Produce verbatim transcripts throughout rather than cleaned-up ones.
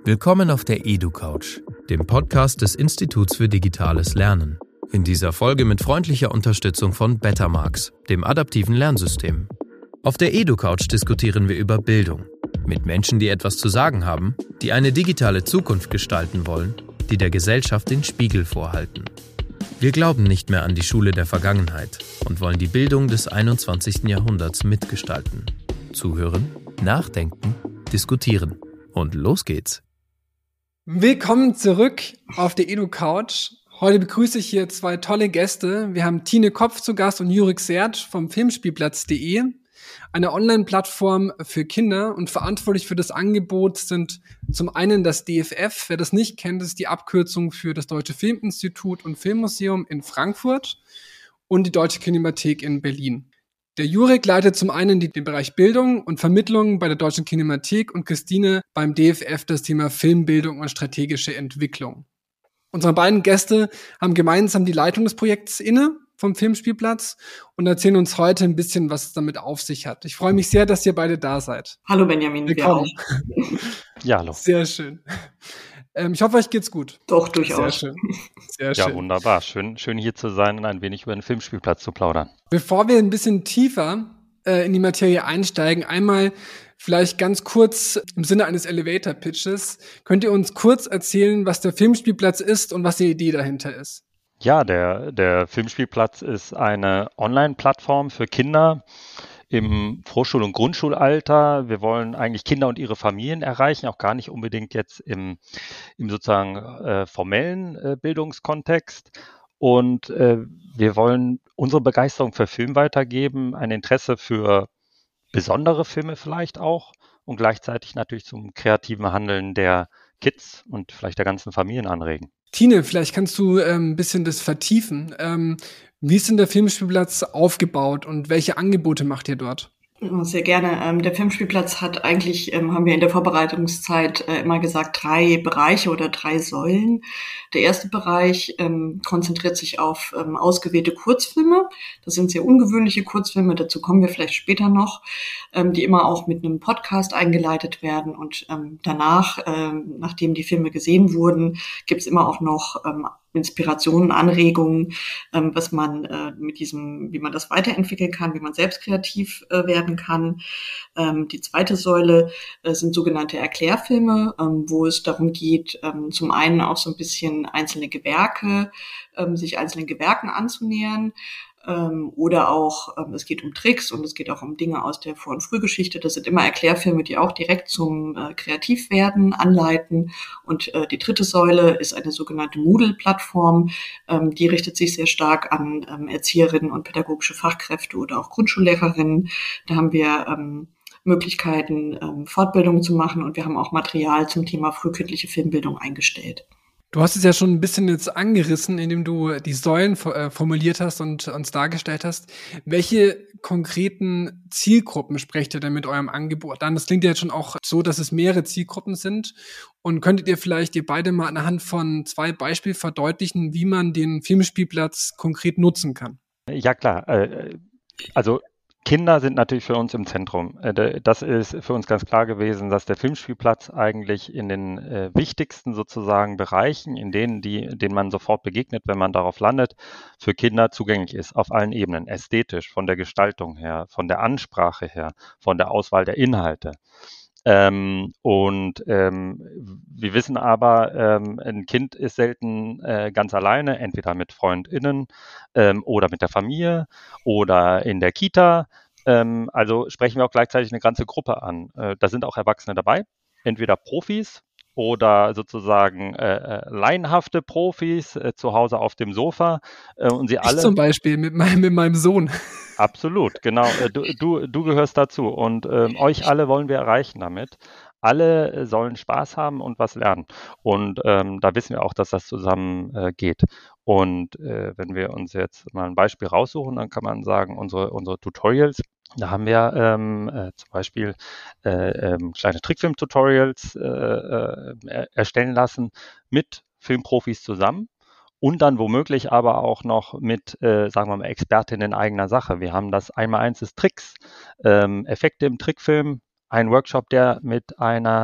Willkommen auf der EduCouch, dem Podcast des Instituts für digitales Lernen. In dieser Folge mit freundlicher Unterstützung von Betamax, dem adaptiven Lernsystem. Auf der EduCouch diskutieren wir über Bildung. Mit Menschen, die etwas zu sagen haben, die eine digitale Zukunft gestalten wollen, die der Gesellschaft den Spiegel vorhalten. Wir glauben nicht mehr an die Schule der Vergangenheit und wollen die Bildung des einundzwanzigsten Jahrhunderts mitgestalten. Zuhören, nachdenken, diskutieren. Und los geht's. Willkommen zurück auf der EduCouch. Heute begrüße ich hier zwei tolle Gäste. Wir haben Tine Kopf zu Gast und Jurek Sert vom Filmspielplatz punkt de, eine Online-Plattform für Kinder, und verantwortlich für das Angebot sind zum einen das D F F. Wer das nicht kennt, ist die Abkürzung für das Deutsche Filminstitut und Filmmuseum in Frankfurt und die Deutsche Kinemathek in Berlin. Der Jurek leitet zum einen die, den Bereich Bildung und Vermittlung bei der Deutschen Kinemathek und Christine beim D F F das Thema Filmbildung und strategische Entwicklung. Unsere beiden Gäste haben gemeinsam die Leitung des Projekts inne vom Filmspielplatz und erzählen uns heute ein bisschen, was es damit auf sich hat. Ich freue mich sehr, dass ihr beide da seid. Hallo Benjamin. Willkommen. Ja, hallo. Sehr schön. Ähm, ich hoffe, euch geht's gut. Doch, durchaus. Sehr schön. Sehr ja, schön. wunderbar. Schön, schön hier zu sein und ein wenig über den Filmspielplatz zu plaudern. Bevor wir ein bisschen tiefer äh, in die Materie einsteigen, einmal vielleicht ganz kurz im Sinne eines Elevator-Pitches, könnt ihr uns kurz erzählen, was der Filmspielplatz ist und was die Idee dahinter ist? Ja, der, der Filmspielplatz ist eine Online-Plattform für Kinder im Vorschul- und Grundschulalter. Wir wollen eigentlich Kinder und ihre Familien erreichen, auch gar nicht unbedingt jetzt im, im sozusagen äh, formellen äh, Bildungskontext. Und äh, wir wollen unsere Begeisterung für Film weitergeben, ein Interesse für besondere Filme vielleicht auch und gleichzeitig natürlich zum kreativen Handeln der Kids und vielleicht der ganzen Familien anregen. Tine, vielleicht kannst du ähm, ein bisschen das vertiefen. Ähm, wie ist denn der Filmspielplatz aufgebaut und welche Angebote macht ihr dort? Sehr gerne. Ähm, der Filmspielplatz hat eigentlich, ähm, haben wir in der Vorbereitungszeit äh, immer gesagt, drei Bereiche oder drei Säulen. Der erste Bereich ähm, konzentriert sich auf ähm, ausgewählte Kurzfilme. Das sind sehr ungewöhnliche Kurzfilme, dazu kommen wir vielleicht später noch, ähm, die immer auch mit einem Podcast eingeleitet werden. Und ähm, danach, ähm, nachdem die Filme gesehen wurden, gibt's immer auch noch ähm, Inspirationen, Anregungen, ähm, was man äh, mit diesem, wie man das weiterentwickeln kann, wie man selbst kreativ äh, werden kann. Ähm, die zweite Säule äh, sind sogenannte Erklärfilme, ähm, wo es darum geht, ähm, zum einen auch so ein bisschen einzelne Gewerke, ähm, sich einzelnen Gewerken anzunähern. Ähm, oder auch, ähm, es geht um Tricks und es geht auch um Dinge aus der Vor- und Frühgeschichte. Das sind immer Erklärfilme, die auch direkt zum äh, Kreativwerden anleiten. Und äh, die dritte Säule ist eine sogenannte Moodle-Plattform. Ähm, die richtet sich sehr stark an ähm, Erzieherinnen und pädagogische Fachkräfte oder auch Grundschullehrerinnen. Da haben wir ähm, Möglichkeiten, ähm, Fortbildungen zu machen, und wir haben auch Material zum Thema frühkindliche Filmbildung eingestellt. Du hast es ja schon ein bisschen jetzt angerissen, indem du die Säulen äh, formuliert hast und uns dargestellt hast. Welche konkreten Zielgruppen sprecht ihr denn mit eurem Angebot an? Das klingt ja jetzt schon auch so, dass es mehrere Zielgruppen sind. Und könntet ihr vielleicht ihr beide mal anhand von zwei Beispielen verdeutlichen, wie man den Filmspielplatz konkret nutzen kann? Ja, klar. Äh, also Kinder sind natürlich für uns im Zentrum. Das ist für uns ganz klar gewesen, dass der Filmspielplatz eigentlich in den äh, wichtigsten sozusagen Bereichen, in denen, die, denen man sofort begegnet, wenn man darauf landet, für Kinder zugänglich ist, auf allen Ebenen, ästhetisch, von der Gestaltung her, von der Ansprache her, von der Auswahl der Inhalte. Ähm, und ähm, wir wissen aber, ähm, ein Kind ist selten äh, ganz alleine, entweder mit FreundInnen ähm, oder mit der Familie oder in der Kita. Ähm, also sprechen wir auch gleichzeitig eine ganze Gruppe an. Äh, da sind auch Erwachsene dabei, entweder Profis oder sozusagen äh, äh, laienhafte Profis äh, zu Hause auf dem Sofa. Äh, und sie ich alle zum Beispiel mit meinem, mit meinem Sohn. Absolut, genau. Du, du, du gehörst dazu, und ähm, euch alle wollen wir erreichen damit. Alle sollen Spaß haben und was lernen. Und ähm, da wissen wir auch, dass das zusammen äh, geht. Und äh, wenn wir uns jetzt mal ein Beispiel raussuchen, dann kann man sagen, unsere, unsere Tutorials, da haben wir ähm, äh, zum Beispiel äh, ähm, kleine Trickfilm-Tutorials äh, äh, erstellen lassen mit Filmprofis zusammen. Und dann womöglich aber auch noch mit, äh, sagen wir mal, Expertinnen eigener Sache. Wir haben das Einmaleins des Tricks, ähm, Effekte im Trickfilm, ein Workshop, der mit einer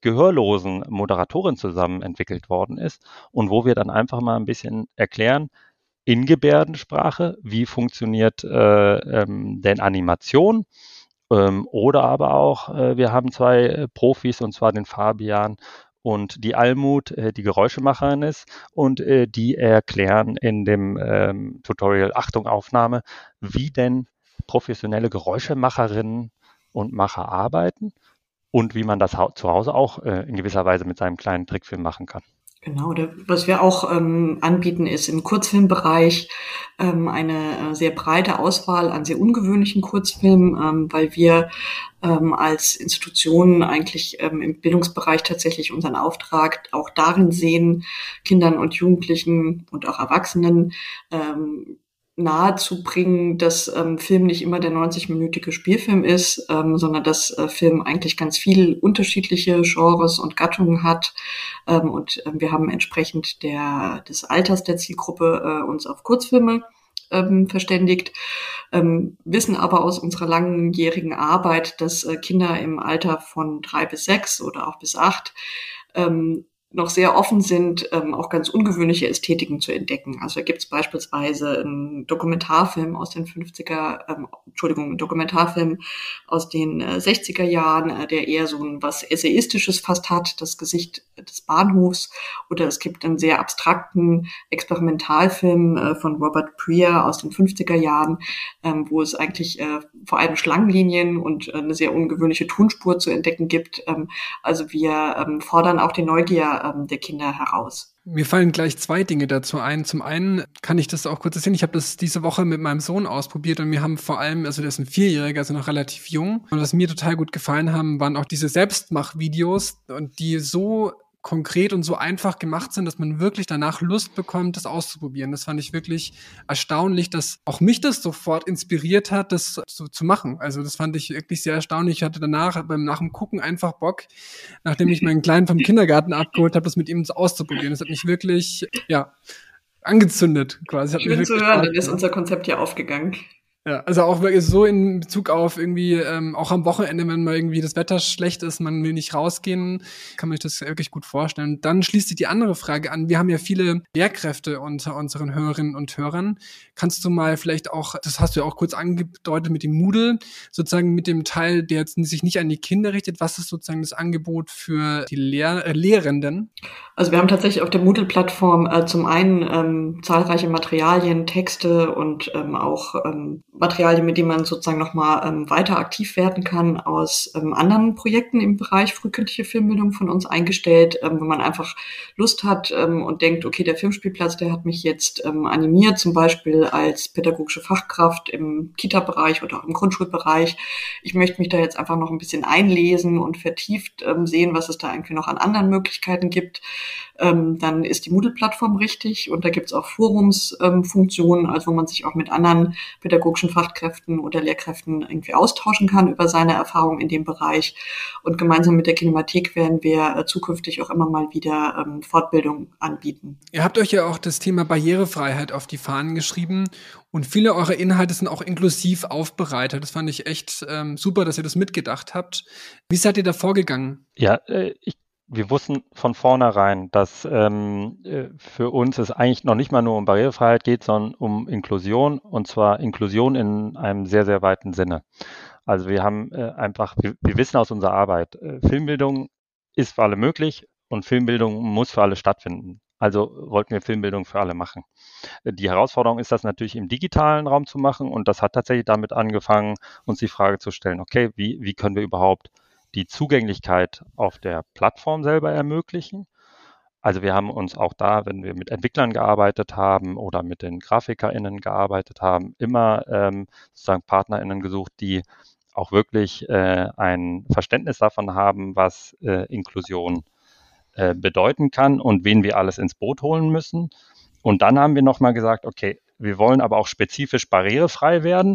gehörlosen Moderatorin zusammen entwickelt worden ist und wo wir dann einfach mal ein bisschen erklären, in Gebärdensprache, wie funktioniert äh, ähm, denn Animation, ähm, oder aber auch, äh, wir haben zwei äh, Profis, und zwar den Fabian und die Almut, äh, die Geräuschemacherin ist, und äh, die erklären in dem ähm, Tutorial, Achtung, Aufnahme, wie denn professionelle Geräuschemacherinnen und Macher arbeiten und wie man das hau- zu Hause auch äh, in gewisser Weise mit seinem kleinen Trickfilm machen kann. Genau, da, was wir auch ähm, anbieten, ist im Kurzfilmbereich ähm, eine äh, sehr breite Auswahl an sehr ungewöhnlichen Kurzfilmen, ähm, weil wir ähm, als Institution eigentlich ähm, im Bildungsbereich tatsächlich unseren Auftrag auch darin sehen, Kindern und Jugendlichen und auch Erwachsenen ähm, nahezubringen, dass ähm, Film nicht immer der neunzig-minütige Spielfilm ist, ähm, sondern dass äh, Film eigentlich ganz viel unterschiedliche Genres und Gattungen hat. Ähm, und ähm, wir haben entsprechend der, des Alters der Zielgruppe äh, uns auf Kurzfilme ähm, verständigt, ähm, wissen aber aus unserer langjährigen Arbeit, dass äh, Kinder im Alter von drei bis sechs oder auch bis acht ähm, noch sehr offen sind, ähm, auch ganz ungewöhnliche Ästhetiken zu entdecken. Also da gibt es beispielsweise einen Dokumentarfilm aus den fünfziger, ähm, Entschuldigung, einen Dokumentarfilm aus den äh, sechziger Jahren, äh, der eher so ein was Essayistisches fast hat, das Gesicht des Bahnhofs. Oder es gibt einen sehr abstrakten Experimentalfilm äh, von Robert Prier aus den fünfziger Jahren, ähm, wo es eigentlich äh, vor allem Schlangenlinien und äh, eine sehr ungewöhnliche Tonspur zu entdecken gibt. Ähm, also wir ähm, fordern auch die Neugier der Kinder heraus. Mir fallen gleich zwei Dinge dazu ein. Zum einen kann ich das auch kurz erzählen. Ich habe das diese Woche mit meinem Sohn ausprobiert und wir haben vor allem, also der ist ein Vierjähriger, also noch relativ jung. Und was mir total gut gefallen haben, waren auch diese Selbstmachvideos, und die so konkret und so einfach gemacht sind, dass man wirklich danach Lust bekommt, das auszuprobieren. Das fand ich wirklich erstaunlich, dass auch mich das sofort inspiriert hat, das zu, zu machen. Also das fand ich wirklich sehr erstaunlich. Ich hatte danach beim nach dem Gucken einfach Bock, nachdem ich meinen Kleinen vom Kindergarten abgeholt habe, das mit ihm so auszuprobieren. Das hat mich wirklich, ja, angezündet quasi. Hat Schön mich zu hören, dann ist unser Konzept ja aufgegangen. Ja, also auch wirklich so in Bezug auf irgendwie, ähm, auch am Wochenende, wenn mal irgendwie das Wetter schlecht ist, man will nicht rausgehen, kann man sich das wirklich gut vorstellen. Dann schließt sich die andere Frage an. Wir haben ja viele Lehrkräfte unter unseren Hörerinnen und Hörern. Kannst du mal vielleicht auch, das hast du ja auch kurz angedeutet mit dem Moodle, sozusagen mit dem Teil, der jetzt sich nicht an die Kinder richtet, was ist sozusagen das Angebot für die Lehr- äh, Lehrenden? Also wir haben tatsächlich auf der Moodle-Plattform äh, zum einen ähm, zahlreiche Materialien, Texte und ähm, auch ähm, Materialien, mit denen man sozusagen nochmal ähm, weiter aktiv werden kann, aus ähm, anderen Projekten im Bereich frühkindliche Filmbildung von uns eingestellt, ähm, wenn man einfach Lust hat ähm, und denkt, okay, der Filmspielplatz, der hat mich jetzt ähm, animiert, zum Beispiel als pädagogische Fachkraft im Kita-Bereich oder auch im Grundschulbereich. Ich möchte mich da jetzt einfach noch ein bisschen einlesen und vertieft ähm, sehen, was es da eigentlich noch an anderen Möglichkeiten gibt. Ähm, dann ist die Moodle-Plattform richtig, und da gibt es auch Forumsfunktionen, ähm, also wo man sich auch mit anderen pädagogischen Fachkräften oder Lehrkräften irgendwie austauschen kann über seine Erfahrungen in dem Bereich. Und gemeinsam mit der Kinemathek werden wir äh, zukünftig auch immer mal wieder ähm, Fortbildung anbieten. Ihr habt euch ja auch das Thema Barrierefreiheit auf die Fahnen geschrieben, und viele eurer Inhalte sind auch inklusiv aufbereitet. Das fand ich echt ähm, super, dass ihr das mitgedacht habt. Wie seid ihr da vorgegangen? Ja, äh, ich Wir wussten von vornherein, dass ähm, für uns es eigentlich noch nicht mal nur um Barrierefreiheit geht, sondern um Inklusion, und zwar Inklusion in einem sehr, sehr weiten Sinne. Also wir haben äh, einfach, wir, wir wissen aus unserer Arbeit, äh, Filmbildung ist für alle möglich und Filmbildung muss für alle stattfinden. Also wollten wir Filmbildung für alle machen. Die Herausforderung ist, das natürlich im digitalen Raum zu machen, und das hat tatsächlich damit angefangen, uns die Frage zu stellen, okay, wie, wie können wir überhaupt die Zugänglichkeit auf der Plattform selber ermöglichen. Also wir haben uns auch da, wenn wir mit Entwicklern gearbeitet haben oder mit den GrafikerInnen gearbeitet haben, immer ähm, sozusagen PartnerInnen gesucht, die auch wirklich äh, ein Verständnis davon haben, was äh, Inklusion äh, bedeuten kann und wen wir alles ins Boot holen müssen. Und dann haben wir nochmal gesagt, okay, wir wollen aber auch spezifisch barrierefrei werden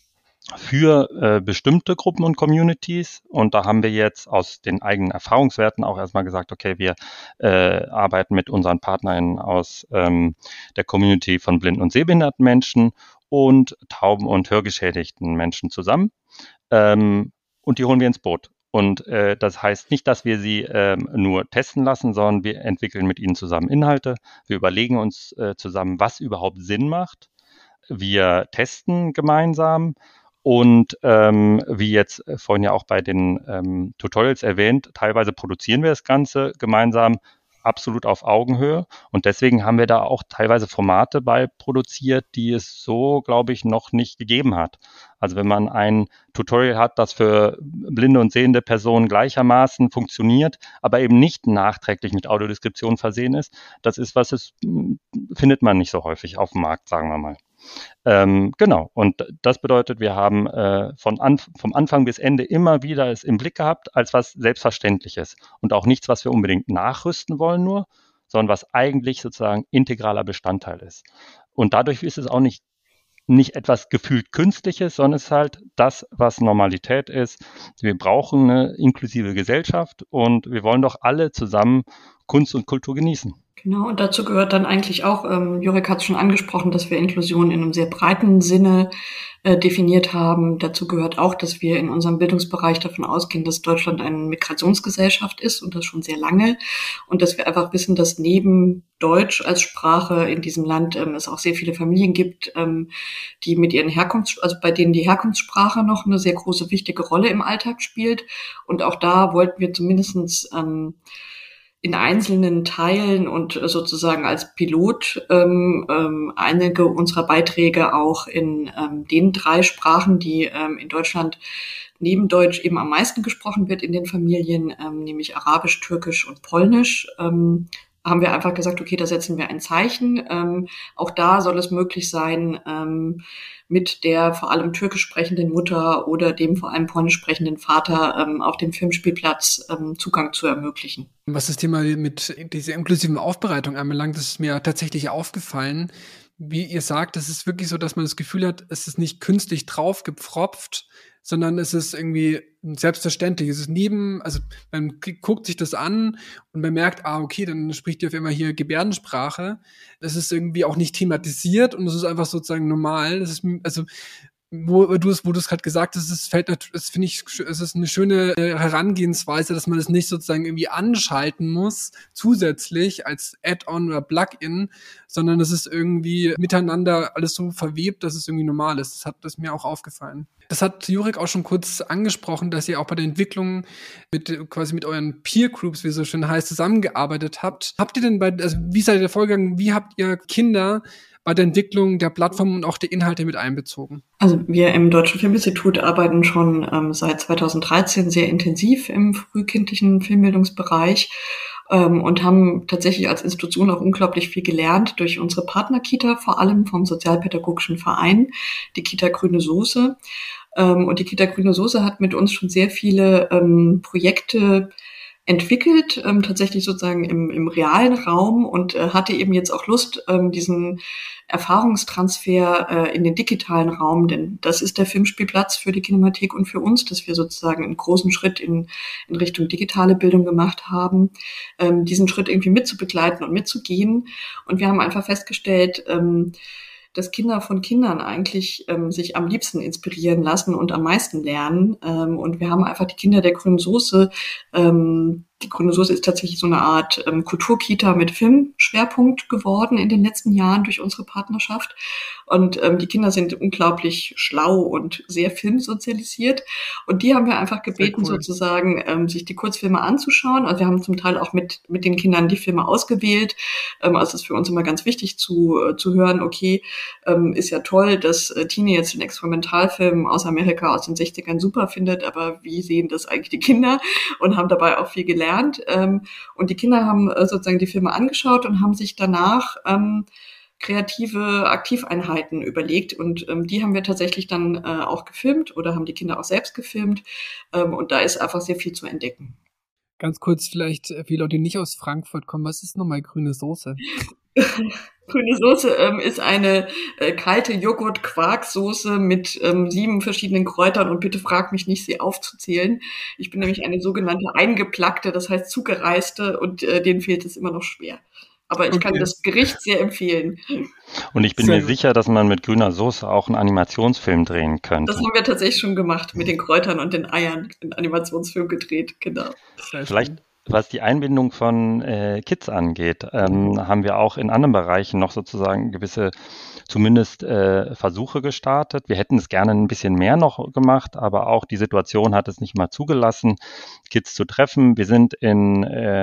für äh, bestimmte Gruppen und Communities. Und da haben wir jetzt aus den eigenen Erfahrungswerten auch erstmal gesagt, okay, wir äh, arbeiten mit unseren PartnerInnen aus ähm, der Community von blinden und sehbehinderten Menschen und tauben und hörgeschädigten Menschen zusammen. Ähm, und die holen wir ins Boot. Und äh, das heißt nicht, dass wir sie ähm, nur testen lassen, sondern wir entwickeln mit ihnen zusammen Inhalte. Wir überlegen uns äh, zusammen, was überhaupt Sinn macht. Wir testen gemeinsam und ähm, wie jetzt vorhin ja auch bei den ähm, Tutorials erwähnt, teilweise produzieren wir das Ganze gemeinsam absolut auf Augenhöhe und deswegen haben wir da auch teilweise Formate bei produziert, die es so, glaube ich, noch nicht gegeben hat. Also wenn man ein Tutorial hat, das für blinde und sehende Personen gleichermaßen funktioniert, aber eben nicht nachträglich mit Audiodeskription versehen ist, das ist was, es findet man nicht so häufig auf dem Markt, sagen wir mal. Ähm, genau, und das bedeutet, wir haben äh, von an, vom Anfang bis Ende immer wieder es im Blick gehabt, als was Selbstverständliches und auch nichts, was wir unbedingt nachrüsten wollen nur, sondern was eigentlich sozusagen integraler Bestandteil ist. Und dadurch ist es auch nicht, nicht etwas gefühlt Künstliches, sondern es ist halt das, was Normalität ist. Wir brauchen eine inklusive Gesellschaft und wir wollen doch alle zusammen Kunst und Kultur genießen. Genau, und dazu gehört dann eigentlich auch, ähm, Jurek hat es schon angesprochen, dass wir Inklusion in einem sehr breiten Sinne äh, definiert haben. Dazu gehört auch, dass wir in unserem Bildungsbereich davon ausgehen, dass Deutschland eine Migrationsgesellschaft ist und das schon sehr lange. Und dass wir einfach wissen, dass neben Deutsch als Sprache in diesem Land ähm, es auch sehr viele Familien gibt, ähm, die mit ihren Herkunfts-, also bei denen die Herkunftssprache noch eine sehr große, wichtige Rolle im Alltag spielt. Und auch da wollten wir zumindestens ähm, in einzelnen Teilen und sozusagen als Pilot ähm, ähm, einige unserer Beiträge auch in ähm, den drei Sprachen, die ähm, in Deutschland neben Deutsch eben am meisten gesprochen wird in den Familien, ähm, nämlich Arabisch, Türkisch und Polnisch, ähm, haben wir einfach gesagt, okay, da setzen wir ein Zeichen. Ähm, auch da soll es möglich sein, ähm, mit der vor allem türkisch sprechenden Mutter oder dem vor allem polnisch sprechenden Vater ähm, auf dem Filmspielplatz ähm, Zugang zu ermöglichen. Was das Thema mit dieser inklusiven Aufbereitung anbelangt, das ist mir tatsächlich aufgefallen. Wie ihr sagt, es ist wirklich so, dass man das Gefühl hat, es ist nicht künstlich draufgepfropft, sondern es ist irgendwie selbstverständlich. Es ist neben, also man guckt sich das an und man merkt, ah, okay, dann spricht ihr auf einmal hier Gebärdensprache. Das ist irgendwie auch nicht thematisiert und es ist einfach sozusagen normal. Das ist, also, wo du es, wo du es gerade gesagt hast, es fällt, das finde ich, es ist eine schöne Herangehensweise, dass man das nicht sozusagen irgendwie anschalten muss, zusätzlich als Add-on oder Plugin, sondern es ist irgendwie miteinander alles so verwebt, dass es irgendwie normal ist. Das hat das mir auch aufgefallen. Das hat Jurek auch schon kurz angesprochen, dass ihr auch bei der Entwicklung mit quasi mit euren Peer Groups, wie es so schön heißt, zusammengearbeitet habt. Habt ihr denn bei, also wie seid ihr vorgegangen? Wie habt ihr Kinder bei der Entwicklung der Plattform und auch der Inhalte mit einbezogen? Also wir im Deutschen Filminstitut arbeiten schon ähm, seit zweitausenddreizehn sehr intensiv im frühkindlichen Filmbildungsbereich ähm, und haben tatsächlich als Institution auch unglaublich viel gelernt durch unsere Partnerkita, vor allem vom Sozialpädagogischen Verein, die Kita Grüne Soße. Ähm, und die Kita Grüne Soße hat mit uns schon sehr viele ähm, Projekte entwickelt, ähm, tatsächlich sozusagen im, im realen Raum und äh, hatte eben jetzt auch Lust, ähm, diesen Erfahrungstransfer äh, in den digitalen Raum, denn das ist der Filmspielplatz für die Kinemathek und für uns, dass wir sozusagen einen großen Schritt in, in Richtung digitale Bildung gemacht haben, ähm, diesen Schritt irgendwie mitzubegleiten und mitzugehen. Und wir haben einfach festgestellt, ähm, dass Kinder von Kindern eigentlich ähm, sich am liebsten inspirieren lassen und am meisten lernen. Ähm, und wir haben einfach die Kinder der Grünen Soße. Ähm, die Grüne Soße ist tatsächlich so eine Art ähm, Kulturkita mit Filmschwerpunkt geworden in den letzten Jahren durch unsere Partnerschaft. Und ähm, die Kinder sind unglaublich schlau und sehr filmsozialisiert. Und die haben wir einfach gebeten, cool. sozusagen, ähm, sich die Kurzfilme anzuschauen. Also wir haben zum Teil auch mit mit den Kindern die Filme ausgewählt. Ähm, also es ist für uns immer ganz wichtig zu äh, zu hören, okay, ähm, ist ja toll, dass äh, Tine jetzt den Experimentalfilm aus Amerika aus den sechzigern super findet, aber wie sehen das eigentlich die Kinder? Und haben dabei auch viel gelernt. Ähm, und die Kinder haben äh, sozusagen die Filme angeschaut und haben sich danach ähm, kreative Aktiveinheiten überlegt und ähm, die haben wir tatsächlich dann äh, auch gefilmt oder haben die Kinder auch selbst gefilmt ähm, und da ist einfach sehr viel zu entdecken. Ganz kurz vielleicht für die Leute, die nicht aus Frankfurt kommen, was ist nochmal grüne Soße? Grüne Soße ähm, ist eine äh, kalte Joghurt-Quarksoße mit ähm, sieben verschiedenen Kräutern und bitte frag mich nicht, sie aufzuzählen. Ich bin nämlich eine sogenannte Eingeplackte, das heißt Zugereiste und äh, denen fehlt es immer noch schwer. Aber ich Okay. kann das Gericht sehr empfehlen. Und ich bin Sehr mir gut. sicher, dass man mit grüner Soße auch einen Animationsfilm drehen könnte. Das haben wir tatsächlich schon gemacht, mit den Kräutern und den Eiern, einen Animationsfilm gedreht, genau. Sehr Vielleicht, schön. was die Einbindung von äh, Kids angeht, ähm, haben wir auch in anderen Bereichen noch sozusagen gewisse, zumindest äh, Versuche gestartet. Wir hätten es gerne ein bisschen mehr noch gemacht, aber auch die Situation hat es nicht mal zugelassen, Kids zu treffen. Wir sind in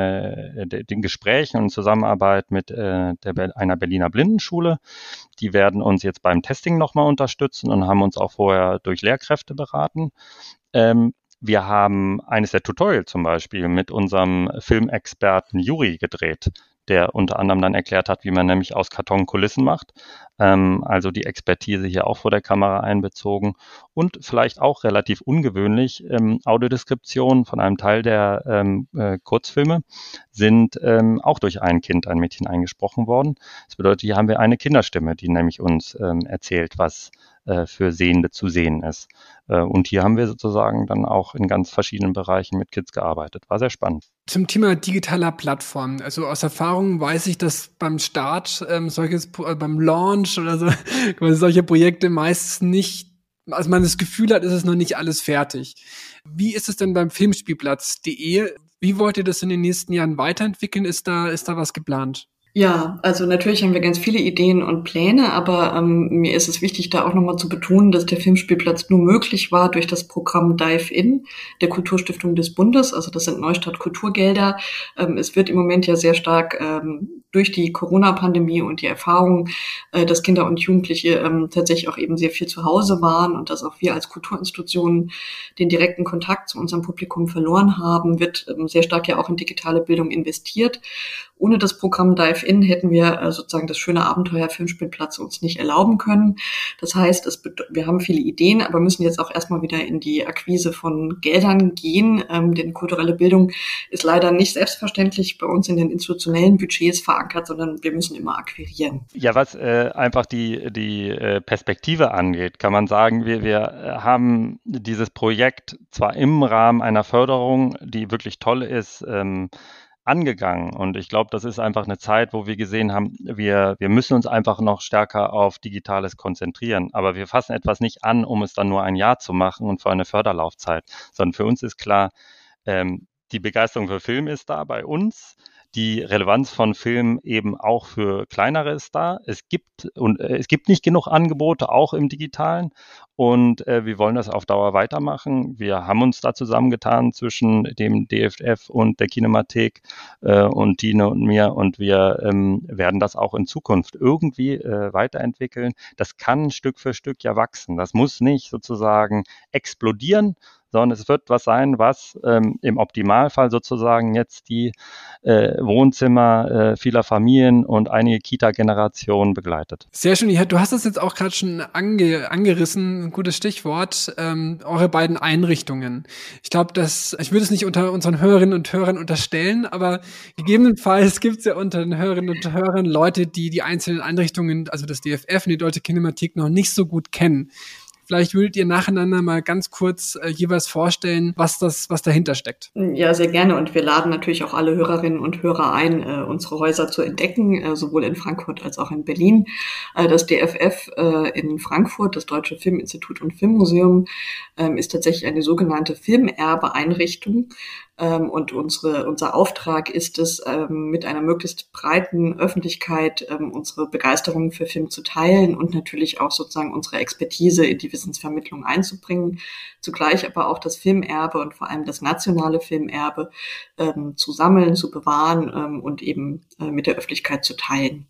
äh, de- den Gesprächen und in Zusammenarbeit mit äh, der, Ber- einer Berliner Blindenschule. Die werden uns jetzt beim Testing nochmal unterstützen und haben uns auch vorher durch Lehrkräfte beraten. Ähm, wir haben eines der Tutorials zum Beispiel mit unserem Filmexperten Juri gedreht, der unter anderem dann erklärt hat, wie man nämlich aus Karton Kulissen macht. Ähm, also die Expertise hier auch vor der Kamera einbezogen und vielleicht auch relativ ungewöhnlich, ähm, Audiodeskription von einem Teil der ähm, äh, Kurzfilme sind ähm, auch durch ein Kind, ein Mädchen eingesprochen worden. Das bedeutet, hier haben wir eine Kinderstimme, die nämlich uns ähm, erzählt, was äh, für Sehende zu sehen ist. Äh, und hier haben wir sozusagen dann auch in ganz verschiedenen Bereichen mit Kids gearbeitet. War sehr spannend. Zum Thema digitaler Plattformen. Also aus Erfahrung weiß ich, dass beim Start ähm, solches äh, beim Launch oder so quasi solche Projekte meistens nicht, also man das Gefühl hat, ist es noch nicht alles fertig. Wie ist es denn beim Filmspielplatz punkt de? Wie wollt ihr das in den nächsten Jahren weiterentwickeln? Ist da ist da was geplant? Ja, also natürlich haben wir ganz viele Ideen und Pläne, aber ähm, mir ist es wichtig, da auch nochmal zu betonen, dass der Filmspielplatz nur möglich war durch das Programm Dive In der Kulturstiftung des Bundes. Also das sind Neustadt Kulturgelder. Ähm, es wird im Moment ja sehr stark ähm, durch die Corona-Pandemie und die Erfahrung, äh, dass Kinder und Jugendliche ähm, tatsächlich auch eben sehr viel zu Hause waren und dass auch wir als Kulturinstitutionen den direkten Kontakt zu unserem Publikum verloren haben, wird ähm, sehr stark ja auch in digitale Bildung investiert. Ohne das Programm Dive In hätten wir äh, sozusagen das schöne Abenteuer Filmspielplatz uns nicht erlauben können. Das heißt, es bet- wir haben viele Ideen, aber müssen jetzt auch erstmal wieder in die Akquise von Geldern gehen. Ähm, denn kulturelle Bildung ist leider nicht selbstverständlich bei uns in den institutionellen Budgets verankert, sondern wir müssen immer akquirieren. Ja, was äh, einfach die, die äh, Perspektive angeht, kann man sagen, wir, wir äh, haben dieses Projekt zwar im Rahmen einer Förderung, die wirklich toll ist, ähm, angegangen. Und ich glaube, das ist einfach eine Zeit, wo wir gesehen haben, wir, wir müssen uns einfach noch stärker auf Digitales konzentrieren. Aber wir fassen etwas nicht an, um es dann nur ein Jahr zu machen und für eine Förderlaufzeit, sondern für uns ist klar, ähm, die Begeisterung für Film ist da bei uns. Die Relevanz von Film eben auch für kleinere ist da. Es gibt und äh, es gibt nicht genug Angebote, auch im Digitalen. Und äh, wir wollen das auf Dauer weitermachen. Wir haben uns da zusammengetan zwischen dem D F F und der Kinemathek äh, und Tine und mir. Und wir ähm, werden das auch in Zukunft irgendwie äh, weiterentwickeln. Das kann Stück für Stück ja wachsen. Das muss nicht sozusagen explodieren, sondern es wird was sein, was ähm, im Optimalfall sozusagen jetzt die äh, Wohnzimmer äh, vieler Familien und einige Kita-Generationen begleitet. Sehr schön. Ja, du hast es jetzt auch gerade schon ange, angerissen, ein gutes Stichwort, ähm, eure beiden Einrichtungen. Ich glaube, dass ich würde es nicht unter unseren Hörerinnen und Hörern unterstellen, aber gegebenenfalls gibt es ja unter den Hörerinnen und Hörern Leute, die die einzelnen Einrichtungen, also das D F F und die Deutsche Kinemathek, noch nicht so gut kennen. Vielleicht würdet ihr nacheinander mal ganz kurz äh, jeweils vorstellen, was das, was dahinter steckt. Ja, sehr gerne. Und wir laden natürlich auch alle Hörerinnen und Hörer ein, äh, unsere Häuser zu entdecken, äh, sowohl in Frankfurt als auch in Berlin. Äh, das D F F äh, in Frankfurt, das Deutsche Filminstitut und Filmmuseum, ähm, ist tatsächlich eine sogenannte Filmerbe-Einrichtung. Ähm, und unsere, unser Auftrag ist es, ähm, mit einer möglichst breiten Öffentlichkeit ähm, unsere Begeisterung für Film zu teilen und natürlich auch sozusagen unsere Expertise in die Wissensvermittlung einzubringen, zugleich aber auch das Filmerbe und vor allem das nationale Filmerbe ähm, zu sammeln, zu bewahren ähm, und eben äh, mit der Öffentlichkeit zu teilen.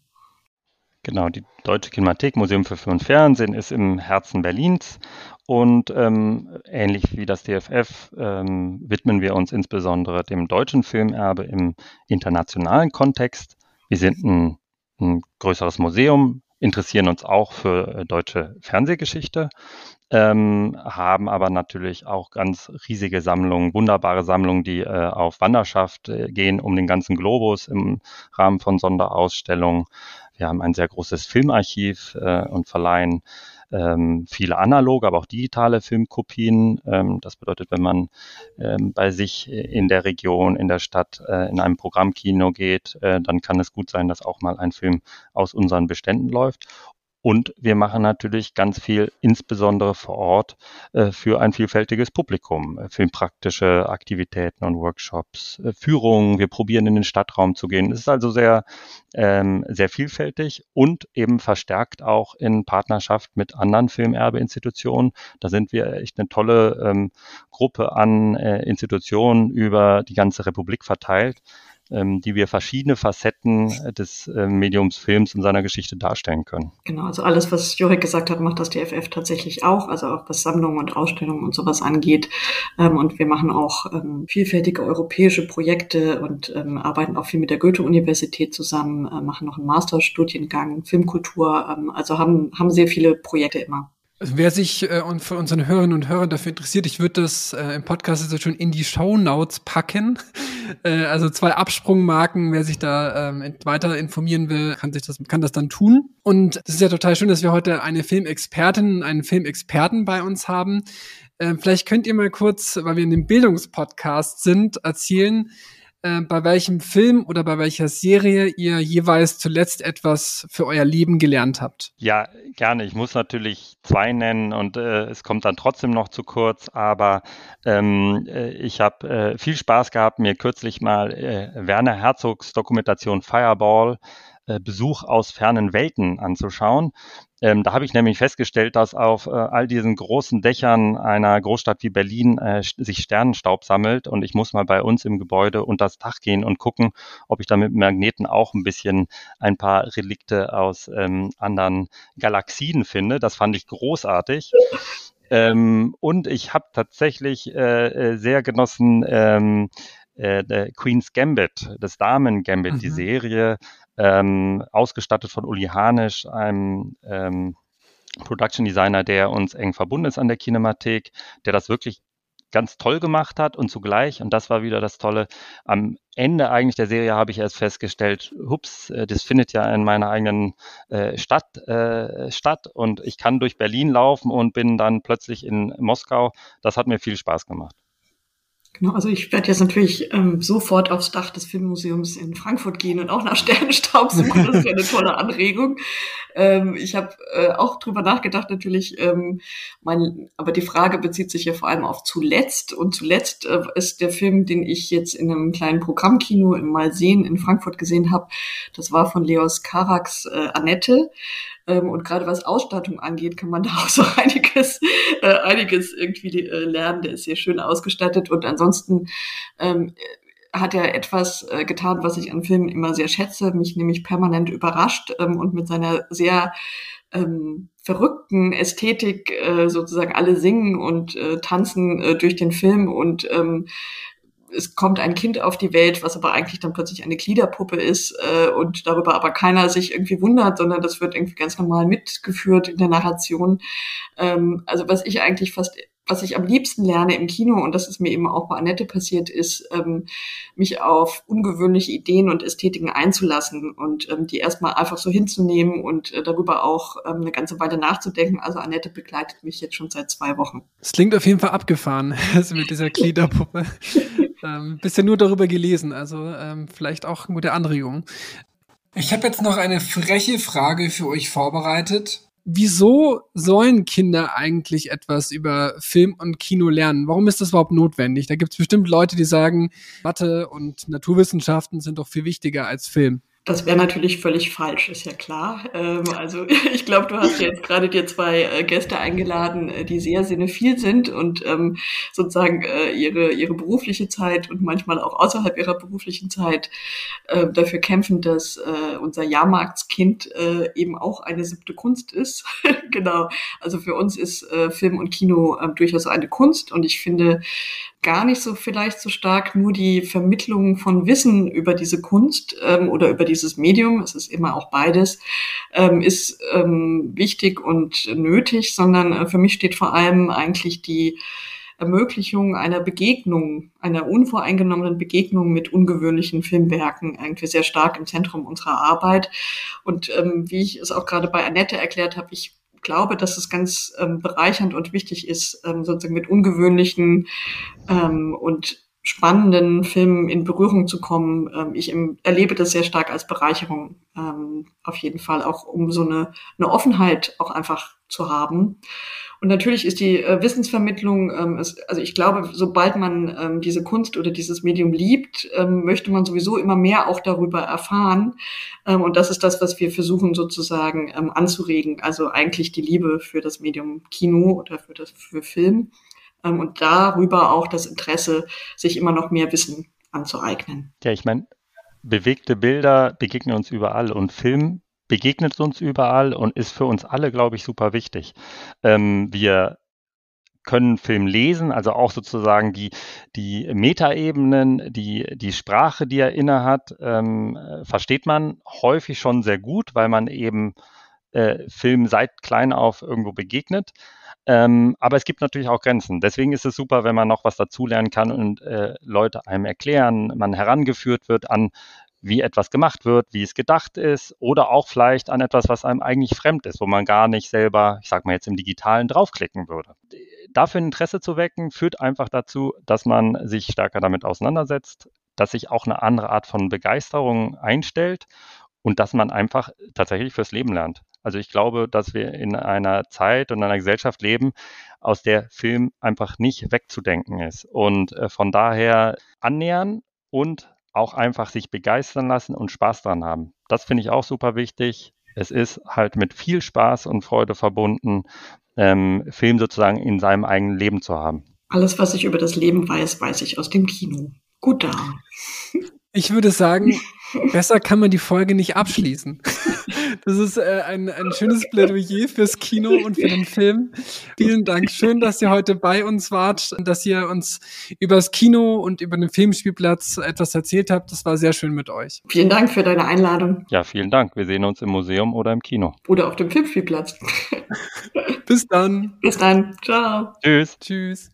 Genau, die Deutsche Kinemathek, Museum für Film und Fernsehen, ist im Herzen Berlins. Und ähm, ähnlich wie das D F F ähm, widmen wir uns insbesondere dem deutschen Filmerbe im internationalen Kontext. Wir sind ein, ein größeres Museum, interessieren uns auch für äh, deutsche Fernsehgeschichte, ähm, haben aber natürlich auch ganz riesige Sammlungen, wunderbare Sammlungen, die äh, auf Wanderschaft äh, gehen um den ganzen Globus im Rahmen von Sonderausstellungen. Wir haben ein sehr großes Filmarchiv äh, und verleihen ähm, viele analoge, aber auch digitale Filmkopien. Ähm, das bedeutet, wenn man ähm, bei sich in der Region, in der Stadt, äh, in einem Programmkino geht, äh, dann kann es gut sein, dass auch mal ein Film aus unseren Beständen läuft. Und wir machen natürlich ganz viel, insbesondere vor Ort, äh, für ein vielfältiges Publikum. Äh, filmpraktische Aktivitäten und Workshops, äh, Führungen. Wir probieren in den Stadtraum zu gehen. Es ist also sehr, ähm, sehr vielfältig und eben verstärkt auch in Partnerschaft mit anderen Filmerbeinstitutionen. Da sind wir echt eine tolle ähm, Gruppe an äh, Institutionen über die ganze Republik verteilt, ähm, die wir verschiedene Facetten des äh, Mediums Films und seiner Geschichte darstellen können. Genau, also alles, was Jurek gesagt hat, macht das D F F tatsächlich auch, also auch was Sammlungen und Ausstellungen und sowas angeht. Ähm, und wir machen auch ähm, vielfältige europäische Projekte und ähm, arbeiten auch viel mit der Goethe-Universität zusammen, äh, machen noch einen Masterstudiengang Filmkultur, ähm, also haben, haben sehr viele Projekte immer. Wer sich äh, und von unseren Hörerinnen und Hörern dafür interessiert, ich würde das äh, im Podcast also schon in die Shownotes packen. Äh, also zwei Absprungmarken, wer sich da ähm, weiter informieren will, kann sich das kann das dann tun. Und es ist ja total schön, dass wir heute eine Filmexpertin, einen Filmexperten bei uns haben. Äh, vielleicht könnt ihr mal kurz, weil wir in dem Bildungspodcast sind, erzählen, äh, bei welchem Film oder bei welcher Serie ihr jeweils zuletzt etwas für euer Leben gelernt habt. Ja, gerne. Ich muss natürlich zwei nennen und äh, es kommt dann trotzdem noch zu kurz, aber ähm, äh, ich habe äh, viel Spaß gehabt, mir kürzlich mal äh, Werner Herzogs Dokumentation Fireball, äh, Besuch aus fernen Welten anzuschauen. Ähm, da habe ich nämlich festgestellt, dass auf äh, all diesen großen Dächern einer Großstadt wie Berlin äh, sich Sternenstaub sammelt und ich muss mal bei uns im Gebäude unter das Dach gehen und gucken, ob ich da mit Magneten auch ein bisschen ein paar Relikte aus ähm, anderen Galaxien finde. Das fand ich großartig. Ähm, und ich habe tatsächlich äh, sehr genossen ähm, äh, Queen's Gambit, das Damen-Gambit, mhm. die Serie, ähm, ausgestattet von Uli Hanisch, einem ähm, Production Designer, der uns eng verbunden ist an der Kinemathek, der das wirklich ganz toll gemacht hat und zugleich, und das war wieder das Tolle, am Ende eigentlich der Serie habe ich erst festgestellt, hups, das findet ja in meiner eigenen äh, Stadt äh, statt und ich kann durch Berlin laufen und bin dann plötzlich in Moskau. Das hat mir viel Spaß gemacht. Genau, also ich werde jetzt natürlich ähm, sofort aufs Dach des Filmmuseums in Frankfurt gehen und auch nach Sternenstaub suchen. Das ist ja eine tolle Anregung. Ähm, ich habe äh, auch drüber nachgedacht natürlich, ähm, mein, aber die Frage bezieht sich ja vor allem auf zuletzt. Und zuletzt äh, ist der Film, den ich jetzt in einem kleinen Programmkino im Malsehen in Frankfurt gesehen habe, das war von Leos Carax äh, Annette. Ähm, und gerade was Ausstattung angeht, kann man da auch so einiges, äh, einiges irgendwie äh, lernen. Der ist sehr schön ausgestattet und ansonsten ähm, hat er etwas äh, getan, was ich an Filmen immer sehr schätze, mich nämlich permanent überrascht ähm, und mit seiner sehr ähm, verrückten Ästhetik äh, sozusagen alle singen und äh, tanzen äh, durch den Film und ähm, es kommt ein Kind auf die Welt, was aber eigentlich dann plötzlich eine Gliederpuppe ist äh, und darüber aber keiner sich irgendwie wundert, sondern das wird irgendwie ganz normal mitgeführt in der Narration. Ähm, also was ich eigentlich fast, was ich am liebsten lerne im Kino, und das ist mir eben auch bei Annette passiert, ist, ähm, mich auf ungewöhnliche Ideen und Ästhetiken einzulassen und ähm, die erstmal einfach so hinzunehmen und äh, darüber auch ähm, eine ganze Weile nachzudenken. Also Annette begleitet mich jetzt schon seit zwei Wochen. Es klingt auf jeden Fall abgefahren, also mit dieser Gliederpuppe. Ähm, bisher nur darüber gelesen, also ähm, vielleicht auch eine gute Anregung. Ich habe jetzt noch eine freche Frage für euch vorbereitet. Wieso sollen Kinder eigentlich etwas über Film und Kino lernen? Warum ist das überhaupt notwendig? Da gibt es bestimmt Leute, die sagen, Mathe und Naturwissenschaften sind doch viel wichtiger als Film. Das wäre natürlich völlig falsch, ist ja klar. Ähm, also ich glaube, du hast jetzt gerade dir zwei äh, Gäste eingeladen, äh, die sehr cinephil sind und ähm, sozusagen äh, ihre ihre berufliche Zeit und manchmal auch außerhalb ihrer beruflichen Zeit äh, dafür kämpfen, dass äh, unser Jahrmarktskind äh, eben auch eine siebte Kunst ist. Genau. Also für uns ist äh, Film und Kino äh, durchaus eine Kunst und ich finde gar nicht so vielleicht so stark nur die Vermittlung von Wissen über diese Kunst ähm, oder über dieses Medium, es ist immer auch beides, ähm, ist ähm, wichtig und nötig, sondern äh, für mich steht vor allem eigentlich die Ermöglichung einer Begegnung, einer unvoreingenommenen Begegnung mit ungewöhnlichen Filmwerken irgendwie sehr stark im Zentrum unserer Arbeit. Und ähm, wie ich es auch gerade bei Annette erklärt habe, ich glaube, dass es ganz ähm, bereichernd und wichtig ist, ähm, sozusagen mit ungewöhnlichen ähm, und spannenden Filmen in Berührung zu kommen. Ähm, ich im, erlebe das sehr stark als Bereicherung, ähm, auf jeden Fall, auch um so eine, eine Offenheit auch einfach zu haben. Und natürlich ist die äh, Wissensvermittlung, ähm, es, also ich glaube, sobald man ähm, diese Kunst oder dieses Medium liebt, ähm, möchte man sowieso immer mehr auch darüber erfahren. Ähm, und das ist das, was wir versuchen sozusagen ähm, anzuregen. Also eigentlich die Liebe für das Medium Kino oder für das für Film. Ähm, und darüber auch das Interesse, sich immer noch mehr Wissen anzueignen. Ja, ich meine, bewegte Bilder begegnen uns überall und Film begegnet uns überall und ist für uns alle, glaube ich, super wichtig. Ähm, wir können Film lesen, also auch sozusagen die, die Metaebenen, die, die Sprache, die er innehat, ähm, versteht man häufig schon sehr gut, weil man eben äh, Film seit klein auf irgendwo begegnet. Ähm, aber es gibt natürlich auch Grenzen. Deswegen ist es super, wenn man noch was dazulernen kann und äh, Leute einem erklären, man herangeführt wird an, wie etwas gemacht wird, wie es gedacht ist oder auch vielleicht an etwas, was einem eigentlich fremd ist, wo man gar nicht selber, ich sag mal jetzt im Digitalen, draufklicken würde. Dafür ein Interesse zu wecken, führt einfach dazu, dass man sich stärker damit auseinandersetzt, dass sich auch eine andere Art von Begeisterung einstellt und dass man einfach tatsächlich fürs Leben lernt. Also ich glaube, dass wir in einer Zeit und einer Gesellschaft leben, aus der Film einfach nicht wegzudenken ist. Und äh, von daher annähern und auch einfach sich begeistern lassen und Spaß dran haben. Das finde ich auch super wichtig. Es ist halt mit viel Spaß und Freude verbunden, ähm, Film sozusagen in seinem eigenen Leben zu haben. Alles, was ich über das Leben weiß, weiß ich aus dem Kino. Gut da. Ich würde sagen, besser kann man die Folge nicht abschließen. Das ist äh, ein, ein schönes Plädoyer fürs Kino und für den Film. Vielen Dank. Schön, dass ihr heute bei uns wart, dass ihr uns über das Kino und über den Filmspielplatz etwas erzählt habt. Das war sehr schön mit euch. Vielen Dank für deine Einladung. Ja, vielen Dank. Wir sehen uns im Museum oder im Kino. Oder auf dem Filmspielplatz. Bis dann. Bis dann. Ciao. Tschüss. Tschüss.